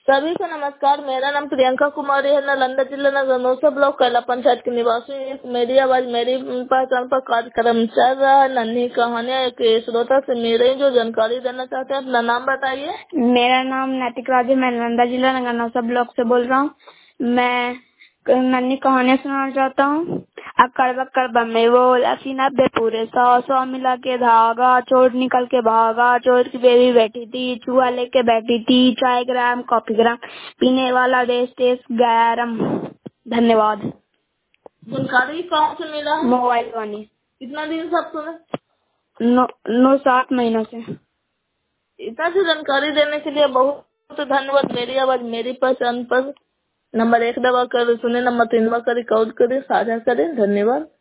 सभी को नमस्कार। मेरा नाम प्रियंका कुमारी है। नालंदा जिला नगरनौसा ब्लॉक कैला पंचायत की निवासी हूँ। मेरी आवाज मेरी पहचान पर कार्यक्रम चल रहा है। नन्ही कहानियाँ एक श्रोता से मेरे जो जानकारी देना चाहते हैं। अपना नाम बताइए। मेरा नाम नैतिक राज है। मैं नालंदा जिला नगरनौसा ब्लॉक से बोल रहा हूँ। मैं नन्ही कहानियाँ सुनाना चाहता हूँ। अक्कड़ बक्कड़ बम्बई बोल 80-90 पूरे 100 मिला के धागा, चोर निकल के भागा, चोर की बेबी बैठी थी, चूहा लेके बैठी थी, चाय ग्राम कॉफी ग्राम, पीने वाला देश गरम। धन्यवाद। जानकारी कहाँ से मिला? मोबाइल वानी। कितना दिन से आप सुने? 7 महीनों से। इतना सी जानकारी देने के लिए बहुत धन्यवाद। मेरी आवाज मेरी पहचान पर नंबर 1 दबाकर सुने, नंबर 3 दबाकर रिकॉर्ड करें, साझा करें। धन्यवाद।